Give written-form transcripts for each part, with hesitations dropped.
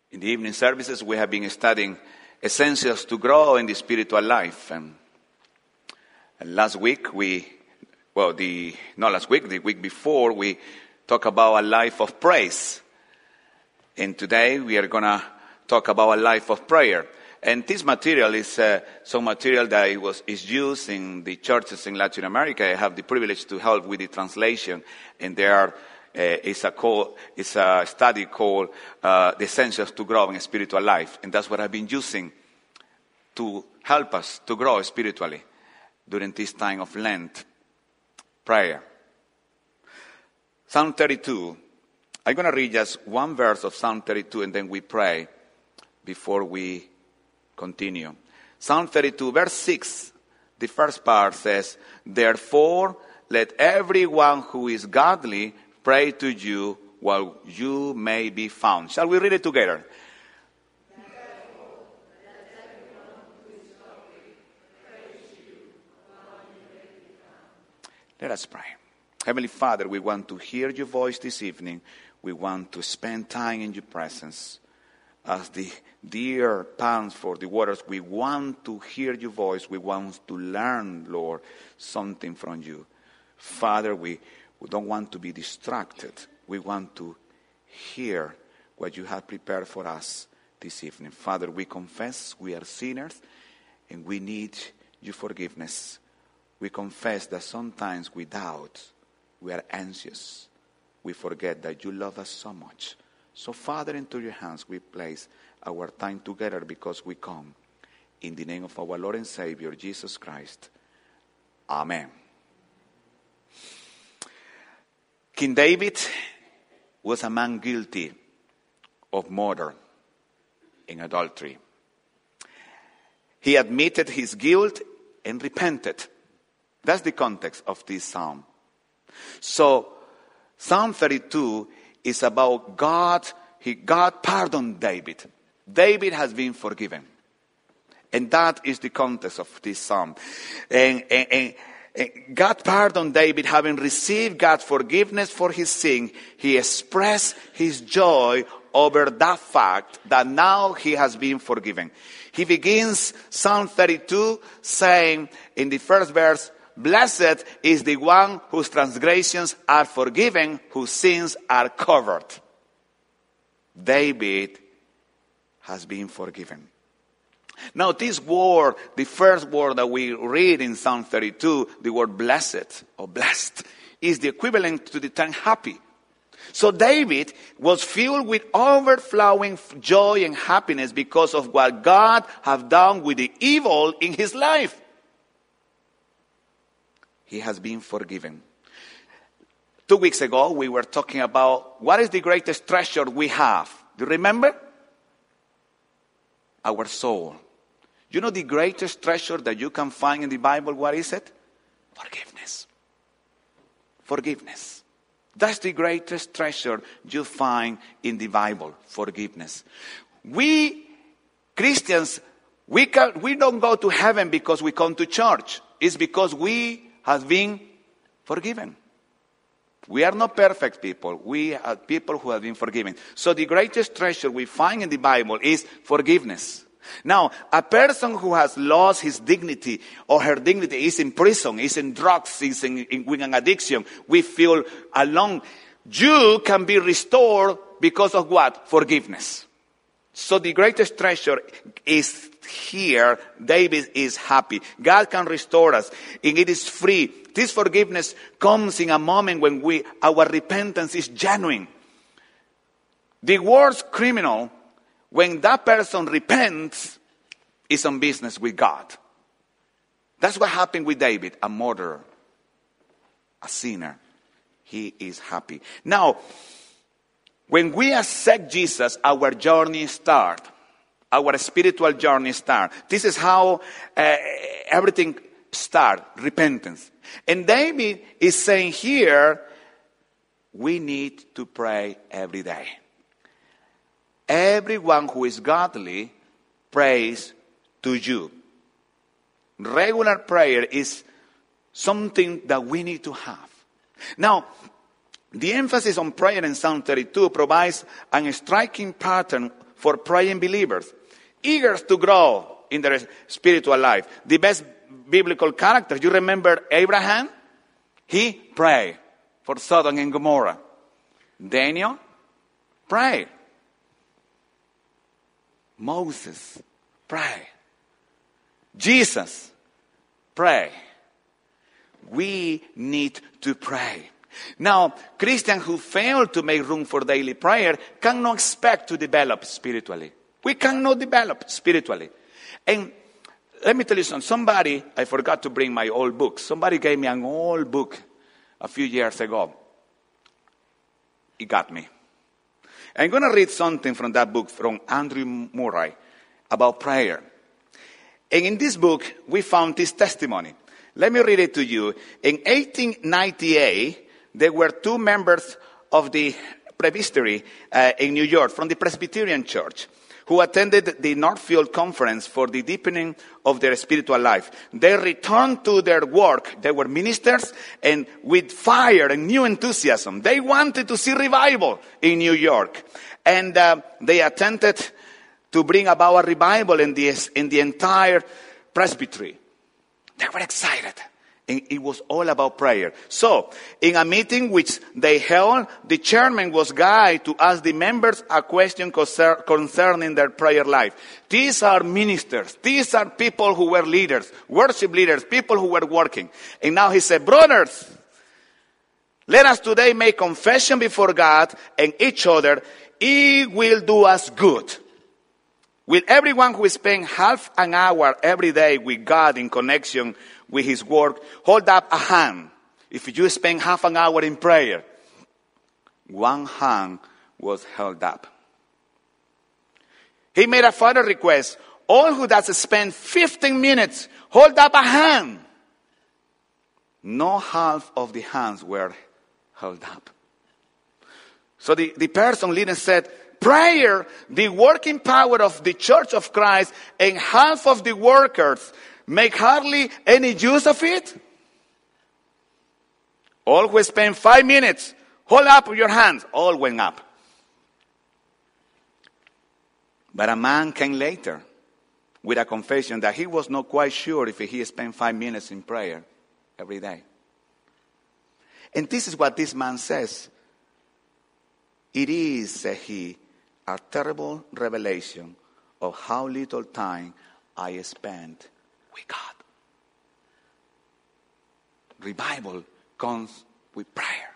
In the evening services, we have been studying essentials to grow in the spiritual life. And last week, the week before, we talked about a life of praise. And today, we are going to talk about a life of prayer. And this material is some material that is used in the churches in Latin America. I have the privilege to help with the translation, and there is a study called The Essentials to Grow in Spiritual Life. And that's what I've been using to help us to grow spiritually during this time of Lent. Prayer. Psalm 32. I'm going to read just one verse of Psalm 32 and then we pray before we continue. Psalm 32, verse 6, the first part says, "Therefore, let everyone who is godly pray to you while you may be found." Shall we read it together? Let us pray. Heavenly Father, we want to hear your voice this evening. We want to spend time in your presence. As the deer pants for the waters, we want to hear your voice. We want to learn, Lord, something from you. Father, we don't want to be distracted. We want to hear what you have prepared for us this evening. Father, we confess we are sinners and we need your forgiveness. We confess that sometimes we doubt, we are anxious, we forget that you love us so much. So, Father, into your hands we place our time together because we come in the name of our Lord and Savior, Jesus Christ. Amen. King David was a man guilty of murder and adultery. He admitted his guilt and repented. That's the context of this psalm. So, Psalm 32 is about God. God pardoned David. David has been forgiven. And that is the context of this psalm. And God pardoned David, having received God's forgiveness for his sin. He expressed his joy over that fact that now he has been forgiven. He begins Psalm 32 saying in the first verse, "Blessed is the one whose transgressions are forgiven, whose sins are covered." David has been forgiven. Now this word, the first word that we read in Psalm 32, the word blessed or blessed, is the equivalent to the term happy. So David was filled with overflowing joy and happiness because of what God had done with the evil in his life. He has been forgiven. 2 weeks ago, we were talking about what is the greatest treasure we have. Do you remember? Our soul. You know the greatest treasure that you can find in the Bible, what is it? Forgiveness. Forgiveness. That's the greatest treasure you find in the Bible, forgiveness. We, Christians, we don't go to heaven because we come to church. It's because we have been forgiven. We are not perfect people. We are people who have been forgiven. So the greatest treasure we find in the Bible is forgiveness. Now, a person who has lost his dignity or her dignity is in prison, is in drugs, is with an addiction. We feel alone. You can be restored because of what? Forgiveness. So the greatest treasure is here. David is happy. God can restore us, and it is free. This forgiveness comes in a moment when our repentance is genuine. The worst criminal, when that person repents, is on business with God. That's what happened with David, a murderer, a sinner. He is happy. Now, when we accept Jesus, our journey starts. Our spiritual journey starts. This is how everything starts, repentance. And David is saying here, we need to pray every day. Everyone who is godly prays to you. Regular prayer is something that we need to have. Now, the emphasis on prayer in Psalm 32 provides a striking pattern for praying believers, eager to grow in their spiritual life. The best biblical character, you remember Abraham? He prayed for Sodom and Gomorrah. Daniel prayed. Moses prayed. Jesus prayed. We need to pray. Now, Christians who fail to make room for daily prayer cannot expect to develop spiritually. We cannot develop spiritually. And let me tell you something. I forgot to bring my old book. Somebody gave me an old book a few years ago. It got me. I'm going to read something from that book from Andrew Murray about prayer. And in this book, we found this testimony. Let me read it to you. In 1898, there were two members of the presbytery in New York from the Presbyterian Church who attended the Northfield Conference for the deepening of their spiritual life. They returned to their work. They were ministers, and with fire and new enthusiasm, they wanted to see revival in New York. And they attempted to bring about a revival in the entire presbytery. They were excited. And it was all about prayer. So, in a meeting which they held, the chairman was guided to ask the members a question concerning their prayer life. These are ministers. These are people who were leaders, worship leaders, people who were working. And now he said, brothers, let us today make confession before God and each other. It will do us good. Will everyone who spends half an hour every day with God in connection with his work hold up a hand? If you spend half an hour in prayer, one hand was held up. He made a further request. All who does spend 15 minutes, hold up a hand. No half of the hands were held up. So the person leading said, prayer, the working power of the Church of Christ, and half of the workers make hardly any use of it? All who spend 5 minutes, hold up your hands. All went up. But a man came later with a confession that he was not quite sure if he spent 5 minutes in prayer every day. And this is what this man says. It is, said he, a terrible revelation of how little time I spend with God. Revival comes with prayer.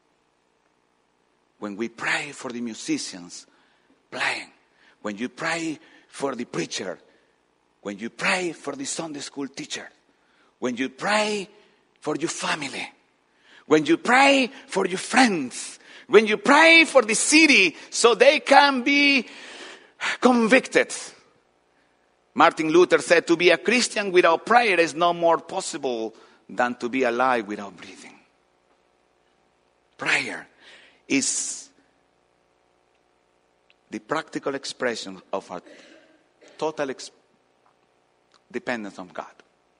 When we pray for the musicians playing, when you pray for the preacher, when you pray for the Sunday school teacher, when you pray for your family, when you pray for your friends, when you pray for the city so they can be convicted. Martin Luther said, to be a Christian without prayer is no more possible than to be alive without breathing. Prayer is the practical expression of our total dependence on God.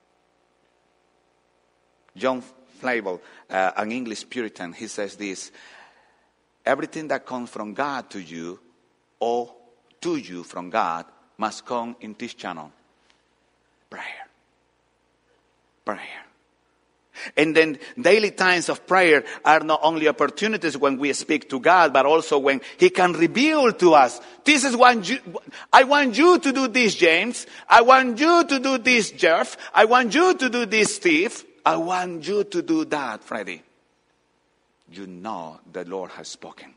John Flavel, an English Puritan, he says this: everything that comes from God to you, or to you from God, must come in this channel. Prayer. Prayer. And then daily times of prayer are not only opportunities when we speak to God, but also when He can reveal to us. This is what I want you to do this, James. I want you to do this, Jeff. I want you to do this, Steve. I want you to do that, Freddie. You know the Lord has spoken.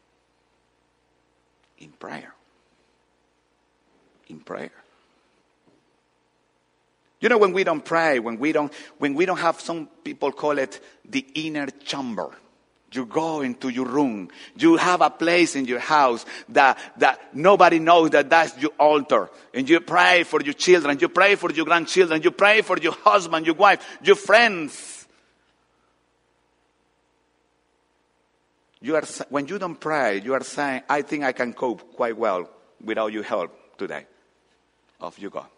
In prayer. In prayer. You know, when we don't pray, when we don't have, some people call it the inner chamber. You go into your room. You have a place in your house that nobody knows that that's your altar. And you pray for your children. You pray for your grandchildren. You pray for your husband, your wife, your friends. When you don't pray, you are saying, I think I can cope quite well without your help today. Off you go.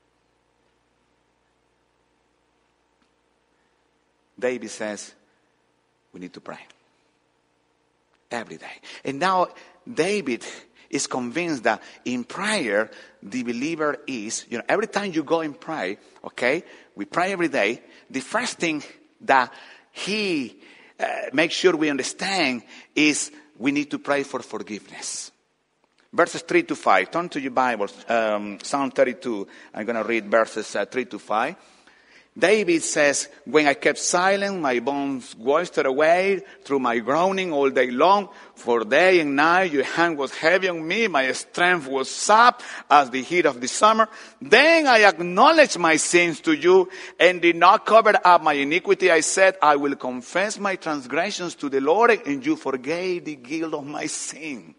David says, we need to pray. Every day. And now, David is convinced that in prayer, the believer is, every time you go and pray, okay, we pray every day, the first thing that he makes sure we understand is we need to pray for forgiveness. Verses 3 to 5. Turn to your Bibles, Psalm 32. I'm going to read verses 3 to 5. David says, when I kept silent, my bones wasted away through my groaning all day long. For day and night your hand was heavy on me. My strength was sapped as the heat of the summer. Then I acknowledged my sins to you and did not cover up my iniquity. I said, I will confess my transgressions to the Lord, and you forgave the guilt of my sin.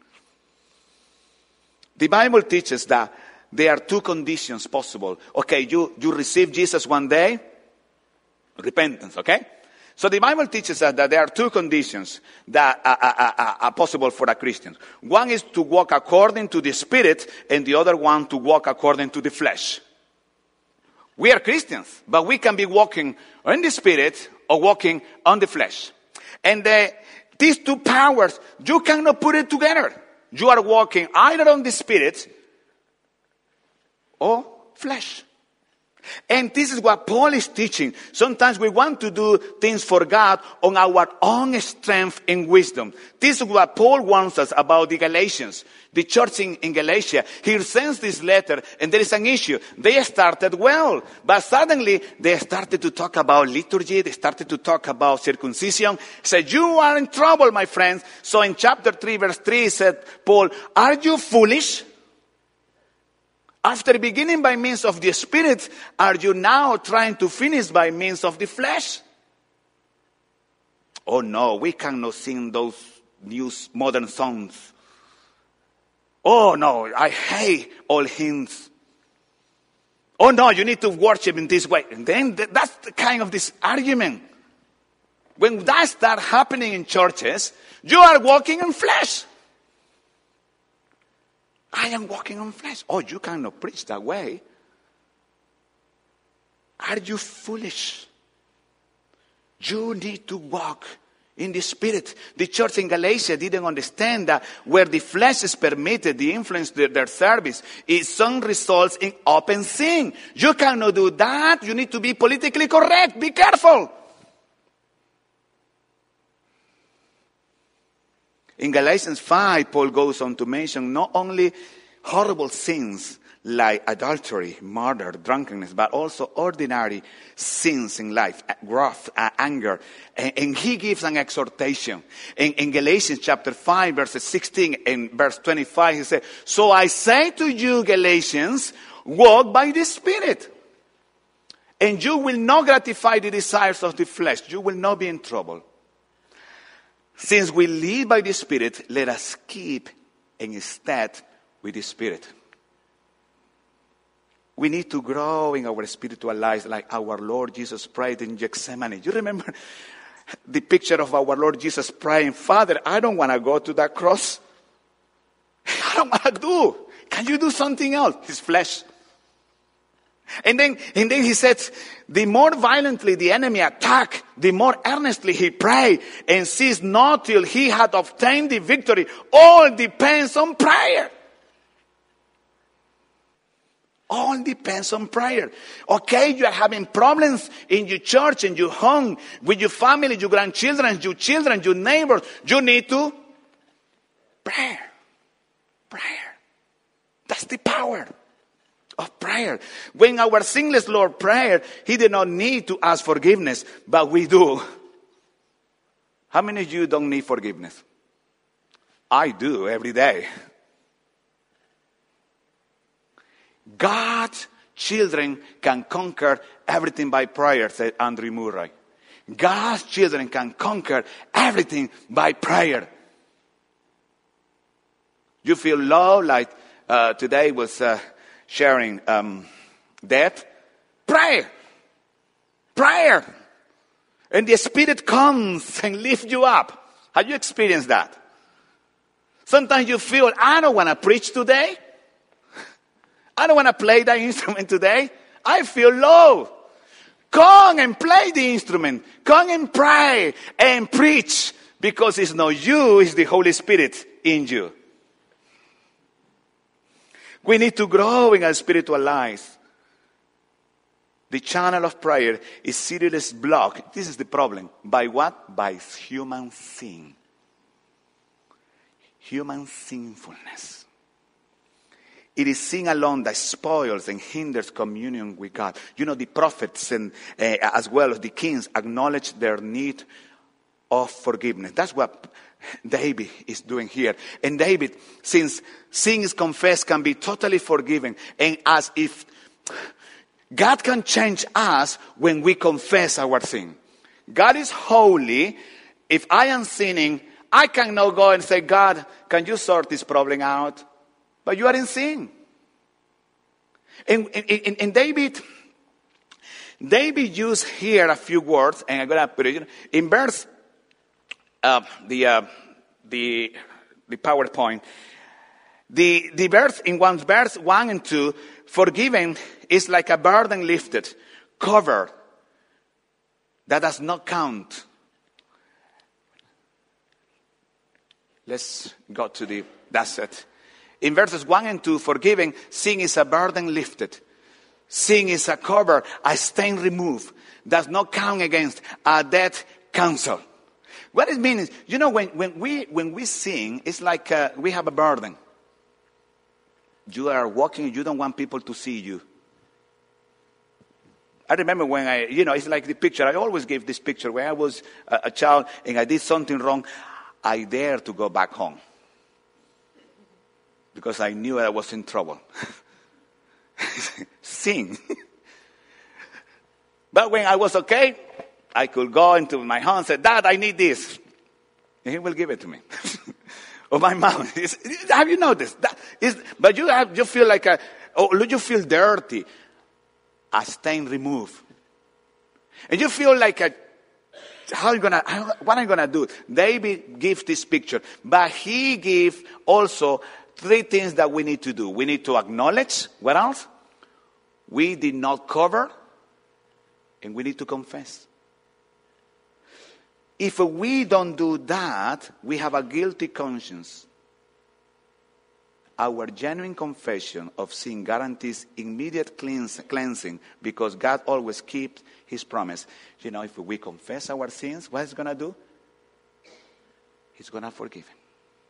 The Bible teaches that there are two conditions possible. Okay, you receive Jesus one day, repentance, okay? So the Bible teaches us that there are two conditions that are possible for a Christian. One is to walk according to the Spirit, and the other one to walk according to the flesh. We are Christians, but we can be walking in the Spirit or walking on the flesh. And these two powers, you cannot put it together. You are walking either on the Spirit or flesh. And this is what Paul is teaching. Sometimes we want to do things for God on our own strength and wisdom. This is what Paul warns us about the Galatians. The church in Galatia. He sends this letter and there is an issue. They started well, but suddenly they started to talk about liturgy. They started to talk about circumcision. Said, you are in trouble, my friends. So in chapter 3, verse 3, he said, Paul, are you foolish? After beginning by means of the Spirit, are you now trying to finish by means of the flesh? Oh no, we cannot sing those new modern songs. Oh no, I hate all hymns. Oh no, you need to worship in this way. And then that's the kind of this argument. When that starts happening in churches, you are walking in flesh. I am walking on flesh. Oh, you cannot preach that way. Are you foolish? You need to walk in the Spirit. The church in Galatia didn't understand that where the flesh is permitted, the influence their service, it some results in open sin. You cannot do that. You need to be politically correct. Be careful. In Galatians 5, Paul goes on to mention not only horrible sins like adultery, murder, drunkenness, but also ordinary sins in life, wrath, anger. And he gives an exhortation. In Galatians chapter 5, verses 16 and verse 25, he said, so I say to you, Galatians, walk by the Spirit, and you will not gratify the desires of the flesh. You will not be in trouble. Since we live by the Spirit, let us keep in step with the Spirit. We need to grow in our spiritual lives like our Lord Jesus prayed in Gethsemane. You remember the picture of our Lord Jesus praying, Father, I don't want to go to that cross. I don't want to do. Can you do something else? His flesh. And then he said, the more violently the enemy attacked, the more earnestly he prayed and ceased not till he had obtained the victory. All depends on prayer. All depends on prayer. Okay, you are having problems in your church, in your home, with your family, your grandchildren, your children, your neighbors. You need to pray. Prayer. That's the power of prayer. When our sinless Lord prayed, he did not need to ask forgiveness, but we do. How many of you don't need forgiveness? I do every day. God's children can conquer everything by prayer, said Andrew Murray. God's children can conquer everything by prayer. You feel low, like today was sharing death. Prayer. Prayer. And the Spirit comes and lifts you up. Have you experienced that? Sometimes you feel, I don't want to preach today. I don't want to play that instrument today. I feel low. Come and play the instrument. Come and pray and preach. Because it's not you, it's the Holy Spirit in you. We need to grow in our spiritual lives. The channel of prayer is seriously blocked. This is the problem. By what? By human sin. Human sinfulness. It is sin alone that spoils and hinders communion with God. You know, the prophets and as well as the kings acknowledge their need of forgiveness. That's what David is doing here. And David, since sin is confessed, can be totally forgiven. And as if God can change us when we confess our sin. God is holy. If I am sinning, I cannot go and say, God, can you sort this problem out? But you are in sin. And David used here a few words, and I'm going to put it in verse, the PowerPoint. The verse, in verse 1 and 2, forgiven is like a burden lifted, covered, that does not count. Let's go to that's it. In verses 1 and 2, forgiving, sin is a burden lifted. Sin is a cover, a stain removed, does not count against, a debt cancelled. What it means is, you know, when we sin, it's like we have a burden. You are walking, you don't want people to see you. I remember when it's like the picture, I always give this picture, when I was a child and I did something wrong, I dared to go back home. Because I knew I was in trouble. Sin. But when I was okay, I could go into my home and say, Dad, I need this. And he will give it to me. Or my mom. Have you noticed? But you feel like you feel dirty. A stain removed. And you feel like what am I gonna do? David gives this picture. But he gives also 3 things that we need to do. We need to acknowledge. What else? We did not cover. And we need to confess. If we don't do that, we have a guilty conscience. Our genuine confession of sin guarantees immediate cleansing because God always keeps his promise. You know, if we confess our sins, what is going to do? He's going to forgive him.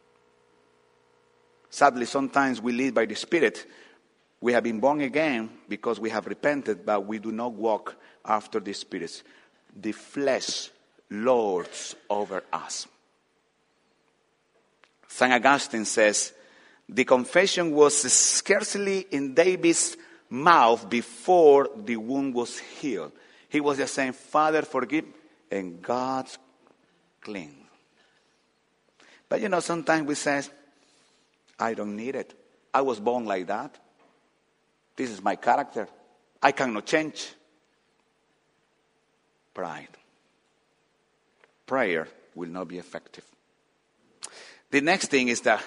Sadly, sometimes we live by the Spirit. We have been born again because we have repented, but we do not walk after the Spirit. The flesh lords over us. St. Augustine says, the confession was scarcely in David's mouth before the wound was healed. He was just saying, Father, forgive, and God's clean. But you know, sometimes we say, I don't need it. I was born like that. This is my character. I cannot change. Pride. Prayer will not be effective. The next thing is that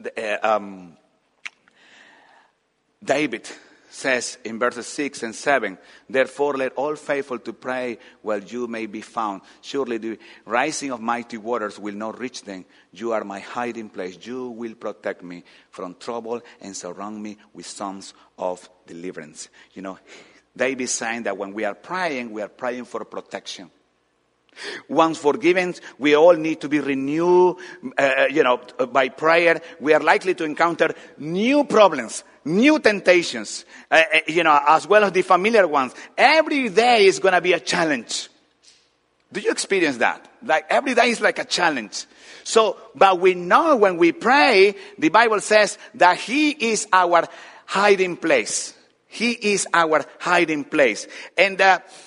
David says in verses 6 and 7, therefore let all faithful to pray while you may be found. Surely the rising of mighty waters will not reach them. You are my hiding place. You will protect me from trouble and surround me with songs of deliverance. You know, David is saying that when we are praying for protection. Once forgiven, we all need to be renewed, by prayer. We are likely to encounter new problems, new temptations, as well as the familiar ones. Every day is going to be a challenge. Do you experience that? Like every day is like a challenge. So, but we know when we pray, the Bible says that He is our hiding place. He is our hiding place. And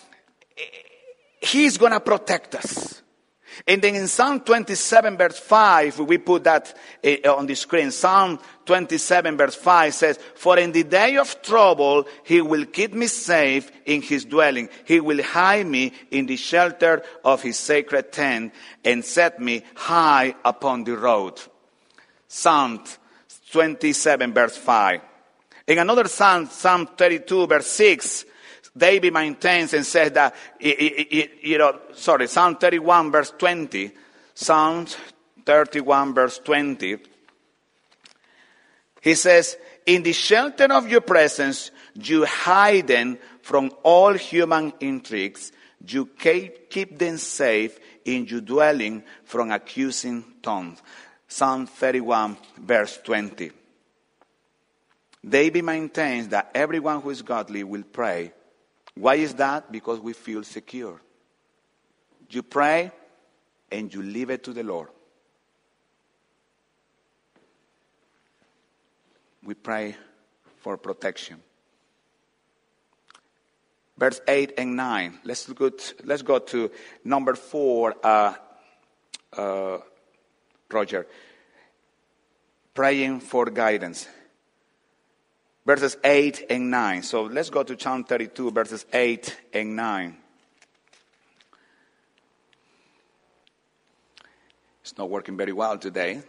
He's going to protect us. And then in Psalm 27 verse 5, we put that on the screen. Psalm 27 verse 5 says, for in the day of trouble, He will keep me safe in His dwelling. He will hide me in the shelter of His sacred tent and set me high upon the road. Psalm 27 verse 5. In another Psalm, Psalm 32 verse 6, David maintains and says that, Psalm 31 verse 20, Psalm 31 verse 20, he says, In the shelter of your presence, you hide them from all human intrigues. You keep them safe in your dwelling from accusing tongues. Psalm 31, verse 20. David maintains that everyone who is godly will pray. Why is that? Because we feel secure. You pray and you leave it to the Lord. We pray for protection. Verse 8 and 9. Let's go to number 4, Roger. Praying for guidance. Verses 8 and 9. So let's go to Psalm 32, verses 8 and 9. It's not working very well today.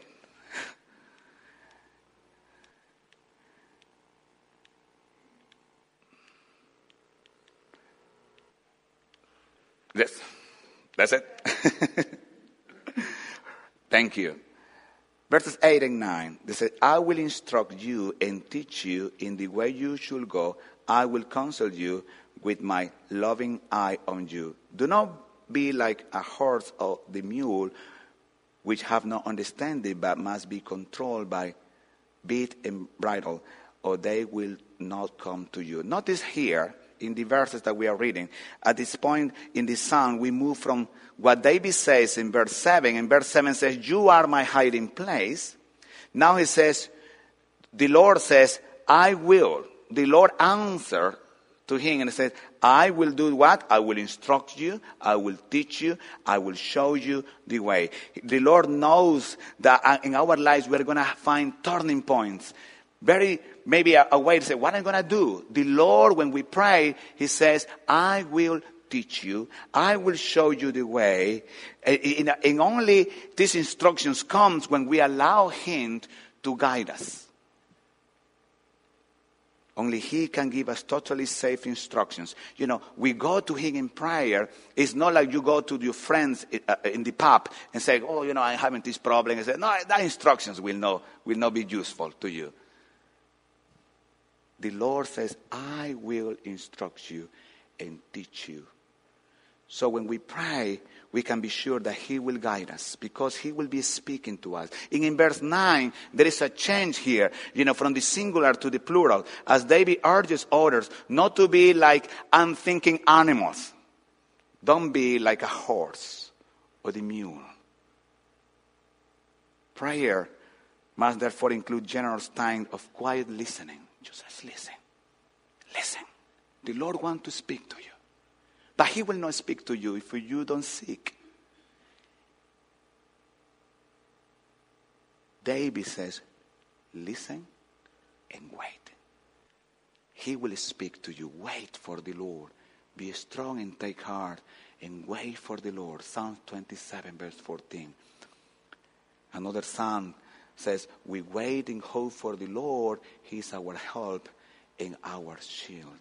Yes, that's it. Thank you. Verses 8 and 9, they say, I will instruct you and teach you in the way you should go. I will counsel you with my loving eye on you. Do not be like a horse or the mule, which have no understanding, but must be controlled by bit and bridle, or they will not come to you. Notice here, in the verses that we are reading, at this point in the psalm, we move from what David says in verse 7, and verse 7 says, you are my hiding place. Now he says, the Lord says, I will. The Lord answered to him and said, I will do what? I will instruct you, I will teach you, I will show you the way. The Lord knows that in our lives we're going to find turning points. Maybe a way to say, what am I going to do? The Lord, when we pray, He says, I will teach you. I will show you the way. And only these instructions comes when we allow Him to guide us. Only He can give us totally safe instructions. You know, we go to Him in prayer. It's not like you go to your friends in the pub and say, oh, you know, I'm having this problem. And say, no, that instructions will not be useful to you. The Lord says, I will instruct you and teach you. So when we pray, we can be sure that He will guide us because He will be speaking to us. And in verse 9, there is a change here, from the singular to the plural, as David urges others not to be like unthinking animals. Don't be like a horse or the mule. Prayer must therefore include generous time of quiet listening. Just listen. Listen. The Lord wants to speak to you. But He will not speak to you if you don't seek. David says, listen and wait. He will speak to you. Wait for the Lord. Be strong and take heart and wait for the Lord. Psalm 27 verse 14. Another psalm says, we wait and hope for the Lord. He is our help and our shield.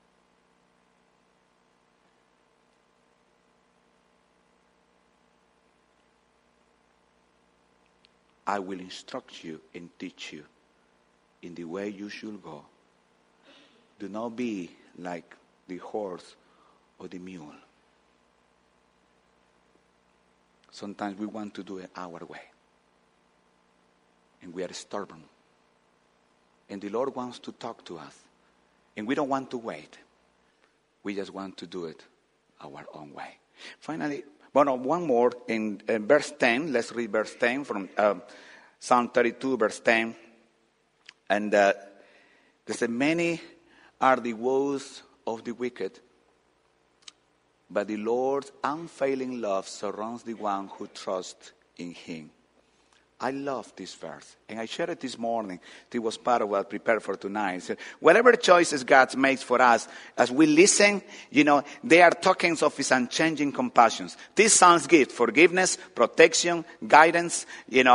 I will instruct you and teach you in the way you should go. Do not be like the horse or the mule. Sometimes we want to do it our way. And we are stubborn. And the Lord wants to talk to us. And we don't want to wait. We just want to do it our own way. Finally, one more in verse 10. Let's read verse 10 from Psalm 32, verse 10. And they say, many are the woes of the wicked, but the Lord's unfailing love surrounds the one who trusts in Him. I love this verse, and I shared it this morning. It was part of what I prepared for tonight. So whatever choices God makes for us, as we listen, they are tokens of His unchanging compassions. This sounds good. Forgiveness, protection, guidance,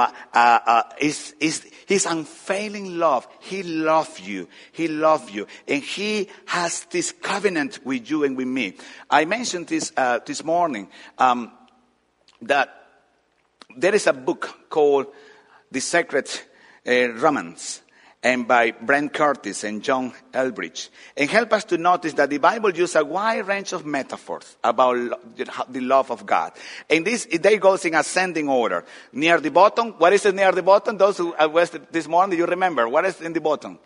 His unfailing love. He loves you. He loves you. And He has this covenant with you and with me. I mentioned this this morning, that there is a book called The Secret Romance. and by Brent Curtis and John Elbridge, and help us to notice that the Bible uses a wide range of metaphors about the love of God. And they go in ascending order. Near the bottom, what is it near the bottom? Those who was this morning, you remember, what is in the bottom?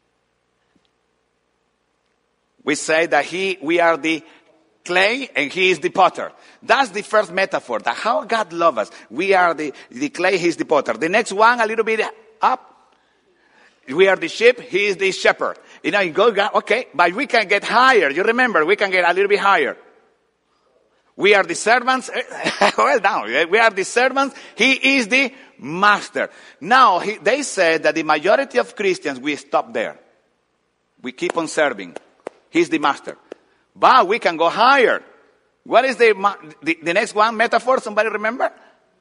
We say that we are the clay and he is the potter. That's the first metaphor, that how God loves us. We are the clay, he is the potter. The next one, a little bit up. We are the sheep, he is the shepherd. You go, okay, but we can get higher. You remember, we can get a little bit higher. We are the servants. Well, now, we are the servants. He is the master. Now, they said that the majority of Christians, we stop there. We keep on serving. He's the master. But we can go higher. What is the next one metaphor? Somebody remember?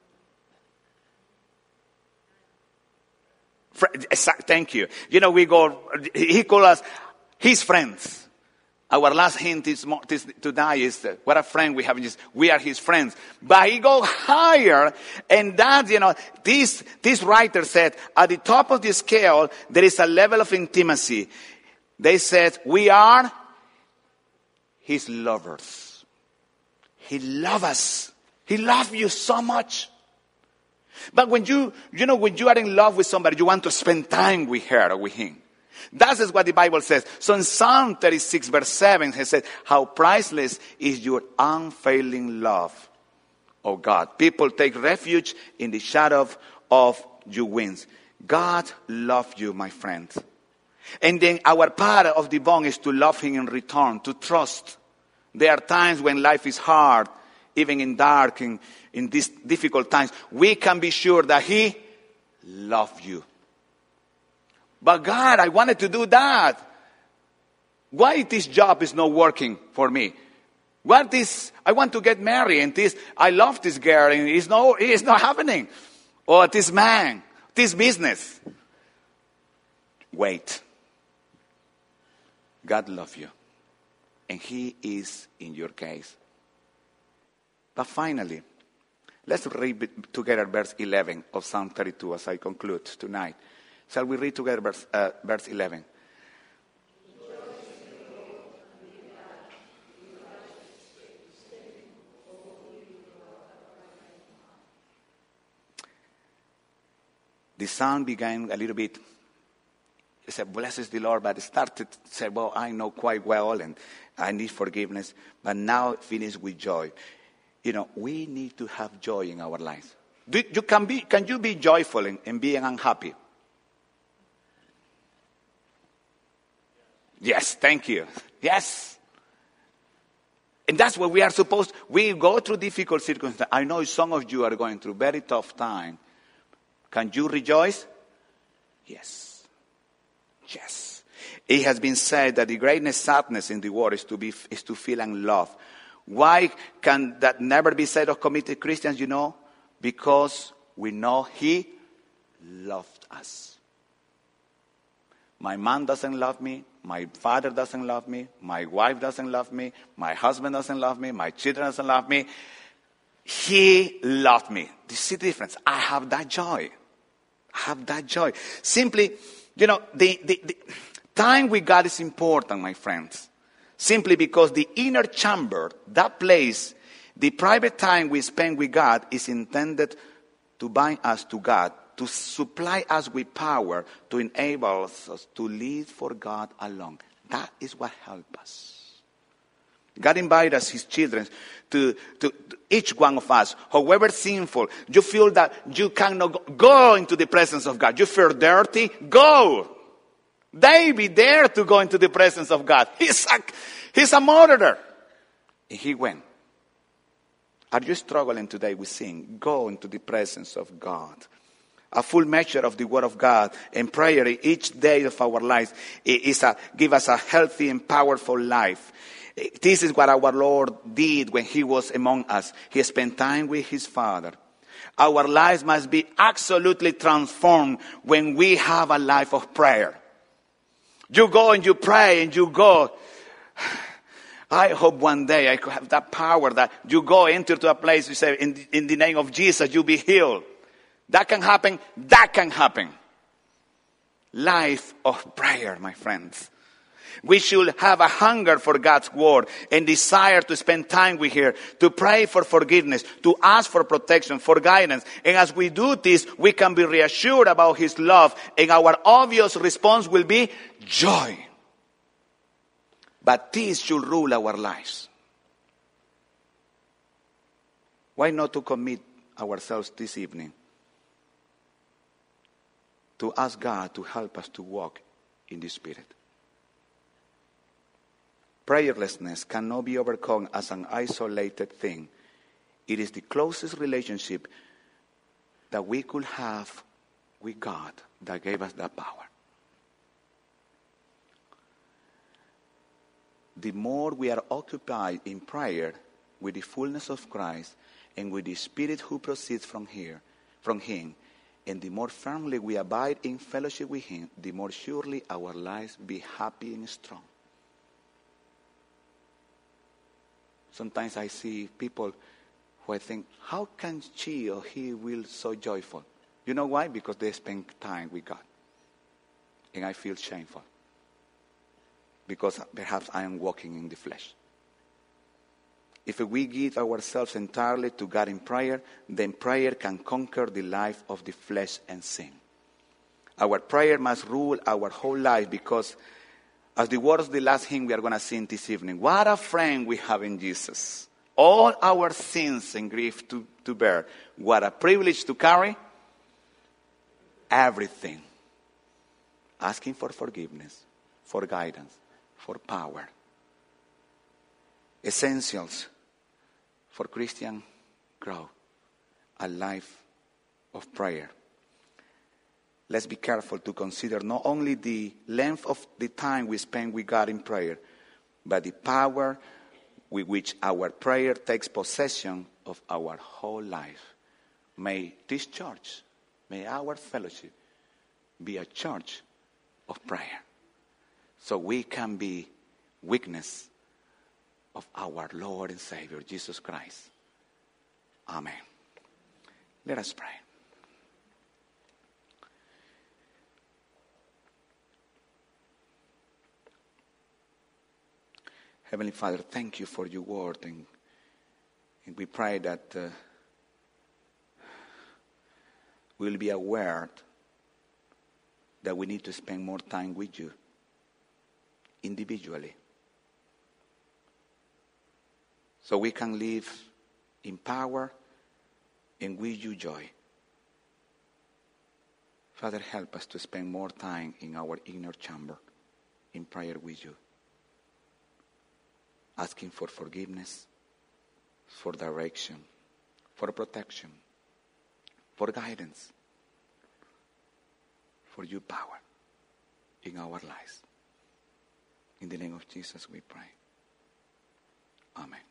Thank you. We go, he called us his friends. Our last hint today is what a friend we have. We are his friends. But he go higher, and that, this writer said, at the top of the scale, there is a level of intimacy. They said, we are his lovers. He loves us. He loves you so much. But when when you are in love with somebody, you want to spend time with her or with him. That is what the Bible says. So in Psalm 36 verse 7, he said, how priceless is your unfailing love, O God. People take refuge in the shadow of your wings. God loves you, my friend. And then our part of the bond is to love him in return, to trust. There are times when life is hard, even in dark, in these difficult times. We can be sure that he loves you. But God, I wanted to do that. Why this job is not working for me? I want to get married, and I love this girl, and it's not happening. Or this man, this business. Wait. God loves you. And he is in your case. But finally, let's read together verse 11 of Psalm 32 as I conclude tonight. Shall we read together verse 11? The psalm began a little bit. It said, blesses the Lord, but it started to say, well, I know quite well and I need forgiveness. But now it finished with joy. We need to have joy in our lives. Can you be joyful in being unhappy? Yes, thank you. Yes. And that's what we are supposed. We go through difficult circumstances. I know some of you are going through very tough time. Can you rejoice? Yes. Yes. It has been said that the greatest sadness in the world is to feel unloved. Why can that never be said of committed Christians? Because we know he loved us. My mom doesn't love me. My father doesn't love me. My wife doesn't love me. My husband doesn't love me. My children doesn't love me. He loved me. Do you see the difference? I have that joy. I have that joy. Simply, the time with God is important, my friends. Simply because the inner chamber, that place, the private time we spend with God is intended to bind us to God, to supply us with power, to enable us to live for God alone. That is what helps us. God invites us, his children, to each one of us, however sinful, you feel that you cannot go into the presence of God. You feel dirty, go. David dared to go into the presence of God. He's a murderer. And he went. Are you struggling today with sin? Go into the presence of God. A full measure of the Word of God and prayer each day of our lives give us a healthy and powerful life. This is what our Lord did when he was among us. He spent time with his Father. Our lives must be absolutely transformed when we have a life of prayer. You go and you pray and you go. I hope one day I could have that power that you go enter to a place, you say, in the name of Jesus, you be healed. That can happen. That can happen. life of prayer, my friends. We should have a hunger for God's word and desire to spend time with Him, to pray for forgiveness, to ask for protection, for guidance. And as we do this, we can be reassured about His love, and our obvious response will be joy. But this should rule our lives. Why not to commit ourselves this evening to ask God to help us to walk in the Spirit? Prayerlessness cannot be overcome as an isolated thing. It is the closest relationship that we could have with God that gave us that power. The more we are occupied in prayer with the fullness of Christ and with the Spirit who proceeds from Him, and the more firmly we abide in fellowship with Him, the more surely our lives be happy and strong. Sometimes I see people who I think, how can she or he will so joyful? You know why? Because they spend time with God. And I feel shameful. Because perhaps I am walking in the flesh. If we give ourselves entirely to God in prayer, then prayer can conquer the life of the flesh and sin. Our prayer must rule our whole life because, as the words of the last hymn we are going to sing this evening, what a friend we have in Jesus. All our sins and grief to bear. What a privilege to carry everything. Asking for forgiveness, for guidance, for power. Essentials for Christian growth. A life of prayer. Let's be careful to consider not only the length of the time we spend with God in prayer, but the power with which our prayer takes possession of our whole life. May this church, may our fellowship be a church of prayer, so we can be witness of our Lord and Savior, Jesus Christ. Amen. Let us pray. Heavenly Father, thank you for your word, and we pray that we'll be aware that we need to spend more time with you individually, so we can live in power and with you joy. Father, help us to spend more time in our inner chamber in prayer with you, asking for forgiveness, for direction, for protection, for guidance, for your power in our lives. In the name of Jesus we pray. Amen.